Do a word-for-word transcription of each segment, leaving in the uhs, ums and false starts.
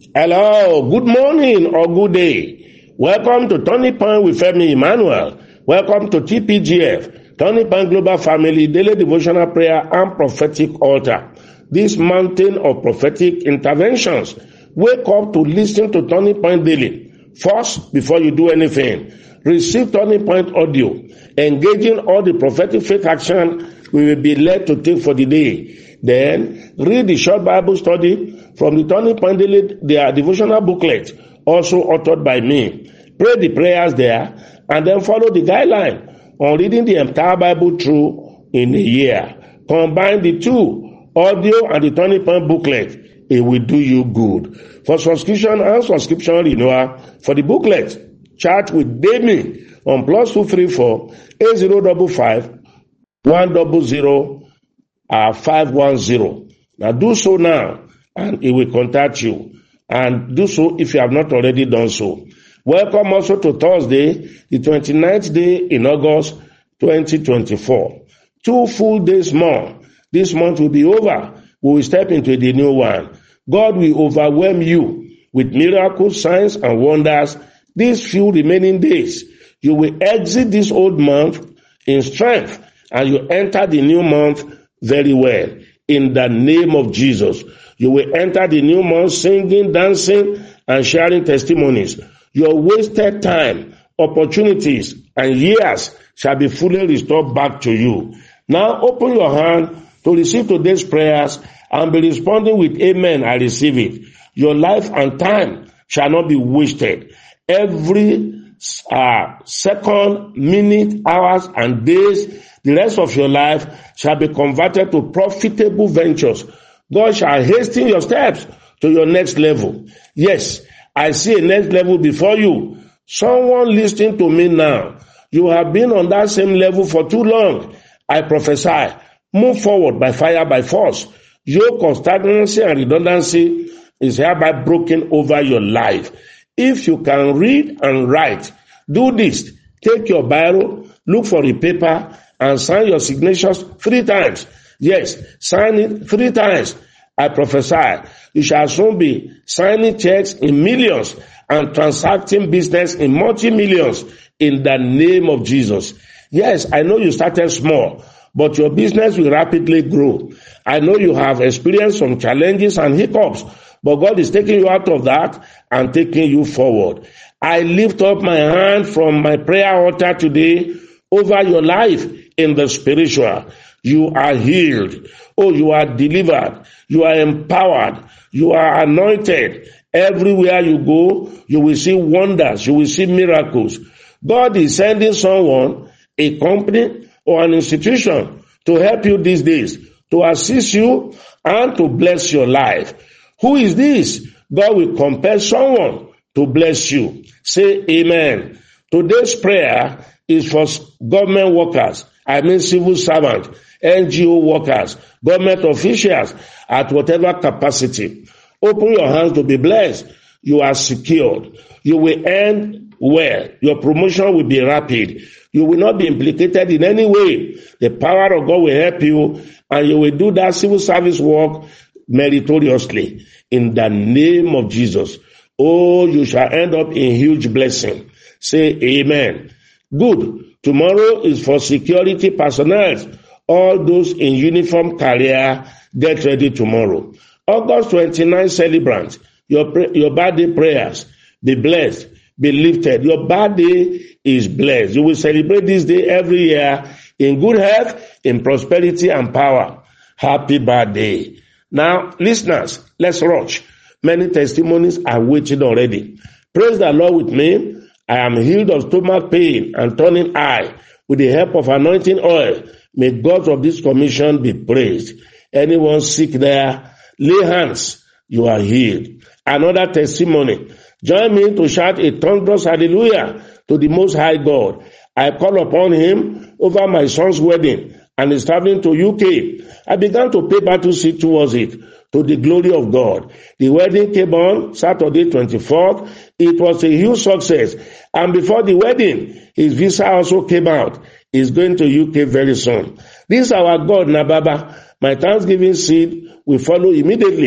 Hello, good morning or good day. Welcome to Turning Point with Femi Emmanuel. Welcome to T P G F, Turning Point Global Family Daily Devotional Prayer and Prophetic Altar. This mountain of prophetic interventions. Wake up to listen to Turning Point daily. First, before you do anything, receive Turning Point audio, engaging all the prophetic faith action we will be led to take for the day. Then, read the short Bible study from the Turning Point Daily, their devotional booklet, also authored by me. Pray the prayers there, and then follow the guideline on reading the entire Bible through in a year. Combine the two, audio and the Turning Point booklet. It will do you good. For subscription and subscription renewal, for the booklet, chat with Demi on plus two three four eight zero five five one zero zero uh, five one zero. Now do so now, and it will contact you. And do so if you have not already done so. Welcome also to Thursday, the twenty-ninth day in August twenty twenty-four. Two full days more. This month will be over. We will step into the new one. God will overwhelm you with miracles, signs, and wonders these few remaining days. You will exit this old month in strength, and you enter the new month very well. In the name of Jesus, you will enter the new month singing, dancing, and sharing testimonies. Your wasted time, opportunities, and years shall be fully restored back to you. Now open your hand to receive today's prayers and be responding with amen. I receive it. Your life and time shall not be wasted. Every uh, second, minute, hours, and days, the rest of your life shall be converted to profitable ventures. God shall hasten your steps to your next level. Yes, I see a next level before you. Someone listening to me now, you have been on that same level for too long. I prophesy, move forward by fire, by force. Yoke of stagnancy and redundancy is hereby broken over your life. If you can read and write, do this. Take your Bible, look for a paper, and sign your signatures three times. Yes, sign it three times. I prophesy, you shall soon be signing checks in millions and transacting business in multi-millions in the name of Jesus. Yes, I know you started small, but your business will rapidly grow. I know you have experienced some challenges and hiccups, but God is taking you out of that and taking you forward. I lift up my hand from my prayer altar today over your life in the spiritual. You are healed. Oh, you are delivered. You are empowered. You are anointed. Everywhere you go, you will see wonders. You will see miracles. God is sending someone, a company, or an institution to help you these days, to assist you and to bless your life. Who is this? God will compel someone to bless you. Say amen. Today's prayer is for government workers. I mean civil servants, N G O workers, government officials at whatever capacity. Open your hands to be blessed. You are secured. You will end well. Your promotion will be rapid. You will not be implicated in any way. The power of God will help you, and you will do that civil service work meritoriously in the name of Jesus. Oh, you shall end up in huge blessing. Say amen. Good. Tomorrow is for security personnel. All those in uniform career, get ready tomorrow. August twenty-ninth celebrants, your, your birthday prayers, be blessed, be lifted. Your birthday is blessed. You will celebrate this day every year in good health, in prosperity and power. Happy birthday. Now, listeners, let's rush. Many testimonies are waiting already. Praise the Lord with me. I am healed of stomach pain and turning eye with the help of anointing oil. May God of this commission be praised. Anyone sick there, lay hands. You are healed. Another testimony. Join me to shout a thunderous hallelujah to the Most High God. I call upon him over my son's wedding and is traveling to U K. I began to pay battle seat towards it, to the glory of God. The wedding came on Saturday twenty-fourth. It was a huge success. And before the wedding, his visa also came out. He's going to U K very soon. This is our God, Nababa. My Thanksgiving seed will follow immediately.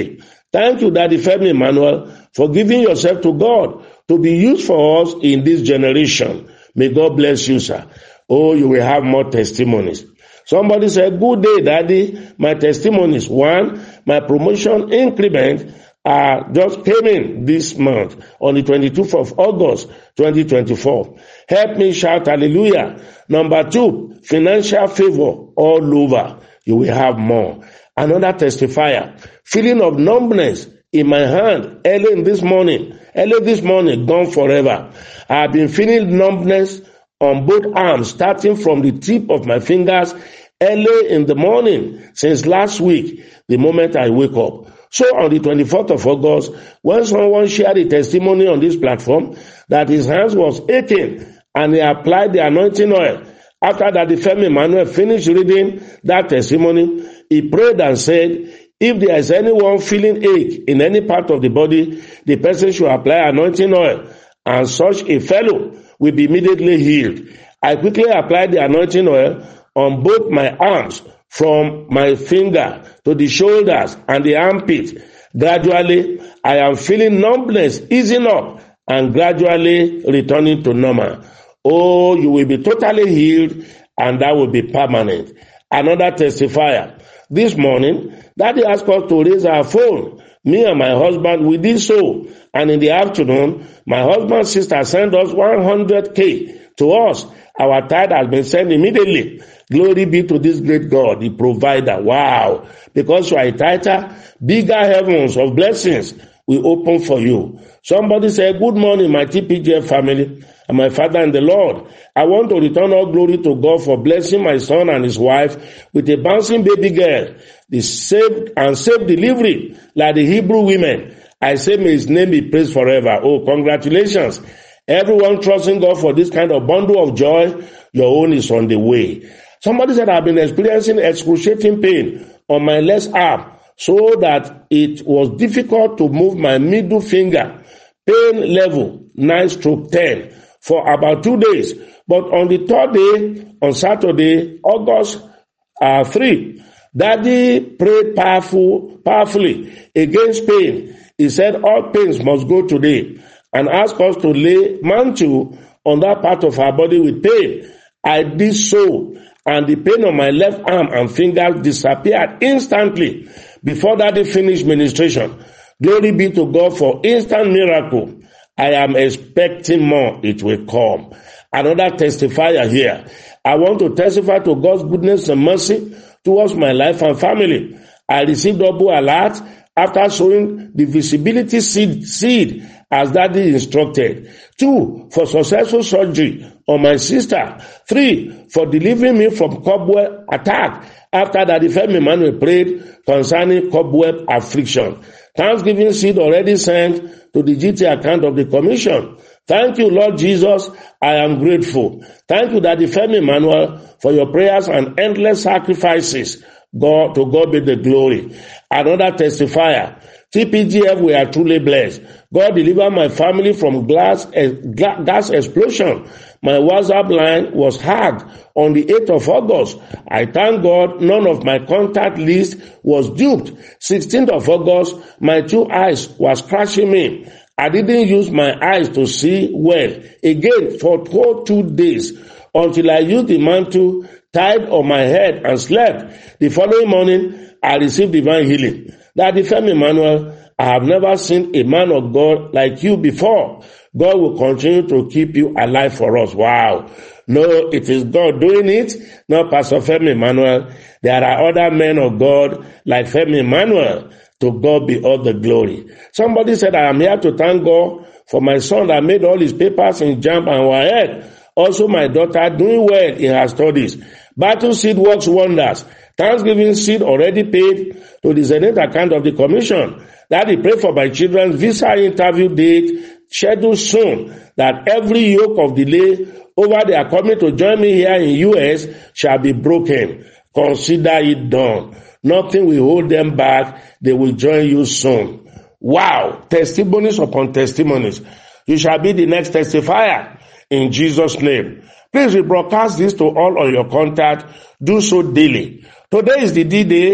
Thank you, Daddy Femi Emmanuel, for giving yourself to God to be used for us in this generation. May God bless you, sir. Oh, you will have more testimonies. Somebody said, good day, Daddy. My testimonies. One, my promotion increment uh, just came in this month on the twenty-second of August, twenty twenty-four. Help me shout hallelujah. Number two, financial favor all over. You will have more. Another testifier, feeling of numbness in my hand early in this morning. Early this morning, gone forever. I have been feeling numbness on both arms, starting from the tip of my fingers early in the morning since last week, the moment I wake up. So on the twenty-fourth of August, when someone shared a testimony on this platform that his hands was aching and he applied the anointing oil, after that the Femi Emmanuel finished reading that testimony, he prayed and said, if there is anyone feeling ache in any part of the body, the person should apply anointing oil, and such a fellow will be immediately healed. I quickly applied the anointing oil on both my arms, from my finger to the shoulders and the armpit. Gradually, I am feeling numbness easing up and gradually returning to normal. Oh, you will be totally healed, and that will be permanent. Another testifier. This morning, Daddy asked us to raise our phone. Me and my husband, we did so. And in the afternoon, my husband's sister sent us one hundred K to us. Our tithe has been sent immediately. Glory be to this great God, the provider. Wow. Because you are a tither, bigger heavens of blessings will open for you. Somebody said, good morning, my T P G F family and my father in the Lord. I want to return all glory to God for blessing my son and his wife with a bouncing baby girl, the safe and safe delivery like the Hebrew women. I say may his name be praised forever. Oh, congratulations. Everyone trusting God for this kind of bundle of joy, your own is on the way. Somebody said, I've been experiencing excruciating pain on my left arm so that it was difficult to move my middle finger. Pain level nine stroke ten for about two days. But on the third day, on Saturday, August uh, third, Daddy prayed powerful, powerfully against pain. He said all pains must go today and asked us to lay mantle on that part of our body with pain. I did so, and the pain on my left arm and finger disappeared instantly before Daddy finished ministration. Glory be to God for instant miracle. I am expecting more. It will come. Another testifier here. I want to testify to God's goodness and mercy towards my life and family. I received double alert after sowing the visibility seed, seed as Daddy instructed. Two, for successful surgery on my sister. Three, for delivering me from cobweb attack after Daddy Femi Emmanuel prayed concerning cobweb affliction. Thanksgiving seed already sent to the G T account of the commission. Thank you, Lord Jesus. I am grateful. Thank you, Daddy Femi Emmanuel, for your prayers and endless sacrifices. God, to God be the glory. Another testifier. T P G F, we are truly blessed. God delivered my family from glass, uh, gas explosion. My WhatsApp line was hacked on the eighth of August. I thank God none of my contact list was duped. sixteenth of August, my two eyes was crashing me. I didn't use my eyes to see well again for two days until I used the mantle tied on my head and slept. The following morning, I received divine healing. Daddy Femi Emmanuel, I have never seen a man of God like you before. God will continue to keep you alive for us. Wow. No, it is God doing it, not Pastor Femi Emmanuel. There are other men of God like Femi Emmanuel. To God be all the glory. Somebody said, I am here to thank God for my son that made all his papers in JAMB and W A E C. Also my daughter doing well in her studies. Battle seed works wonders. Thanksgiving seed already paid to the Zenith account of the commission. Daddy, pray for my children's visa interview date scheduled soon, that every yoke of delay over their coming to join me here in U S shall be broken. Consider it done. Nothing will hold them back. They will join you soon. Wow. Testimonies upon testimonies. You shall be the next testifier in Jesus' name. Please rebroadcast this to all of your contact. Do so daily. Today is the D-Day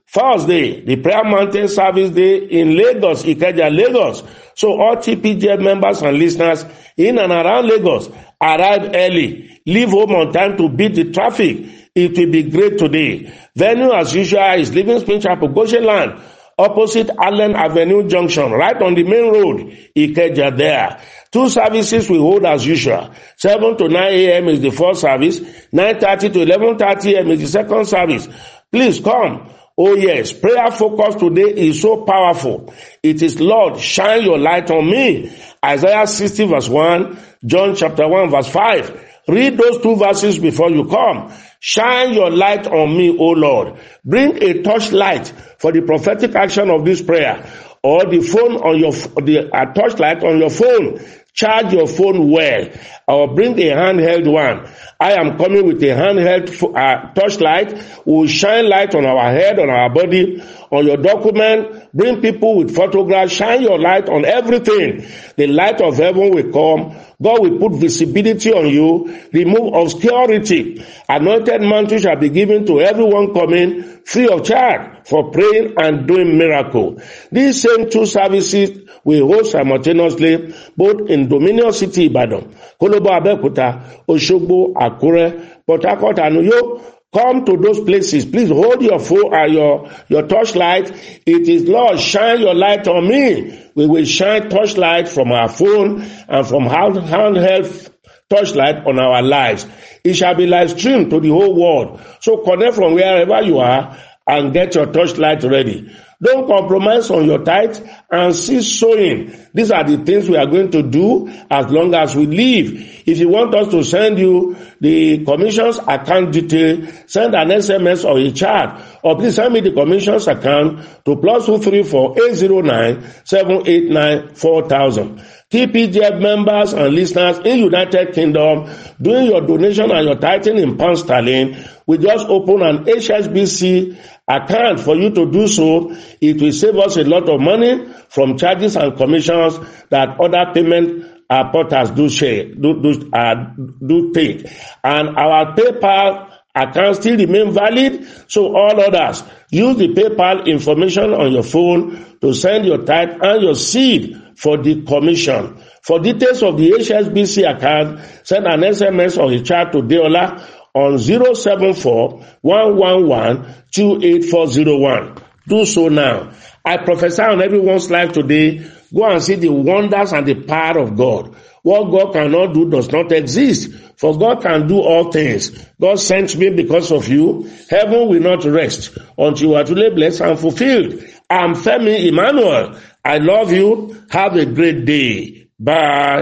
Thursday, the Prayer Mountain Service Day in Lagos, Ikeja, Lagos. So all T P G F members and listeners in and around Lagos, arrive early, leave home on time to beat the traffic. It will be great today. Venue as usual is Living Spring Chapel, Goshen Land, opposite Allen Avenue Junction, right on the main road, Ikeja there. Two services we hold as usual. seven to nine a.m. is the first service. nine thirty to eleven thirty a.m. is the second service. Please come. Oh yes, prayer focus today is so powerful. It is, Lord, shine your light on me. Isaiah sixty verse one, John chapter one verse five. Read those two verses before you come. Shine your light on me, O Lord. Bring a torchlight for the prophetic action of this prayer, or the phone on your, the uh, torchlight on your phone. Charge your phone well, or bring a handheld one. I am coming with a handheld uh, torchlight. We will shine light on our head, on our body, on your document. Bring people with photographs. Shine your light on everything. The light of heaven will come. God will put visibility on you. Remove obscurity. Anointed mantle shall be given to everyone coming free of charge for praying and doing miracle. These same two services we hold simultaneously both in Dominion City, Ibadan, Kolobo, Abeokuta, Osogbo, Akure, Port Harcourt, and Uyo. Come to those places. Please hold your phone, uh, your your torchlight. It is, Lord, shine your light on me. We will shine torchlight from our phone and from hand, handheld torchlight on our lives. It shall be live streamed to the whole world. So connect from wherever you are and get your torchlight ready. Don't compromise on your tithe and cease sowing. These are the things we are going to do as long as we live. If you want us to send you the commission's account detail, send an S M S or a chat, or please send me the commission's account to plus two three four eight zero nine seven eight nine four thousand. T P G F members and listeners in United Kingdom, doing your donation and your tithing in pound sterling, we just open an H S B C account for you to do so. It will save us a lot of money from charges and commissions that other payment uh, portals do share, do do, uh, do take. And our PayPal account still remain valid, so all others, use the PayPal information on your phone to send your tithe and your seed for the commission. For details of the H S B C account, send an S M S or a chat to Deola on zero seven four one one one two eight four zero one. Do so now. I prophesy on everyone's life today. Go and see the wonders and the power of God. What God cannot do does not exist. For God can do all things. God sent me because of you. Heaven will not rest until you are truly blessed and fulfilled. I'm Femi Emmanuel. I love you. Have a great day. Bye.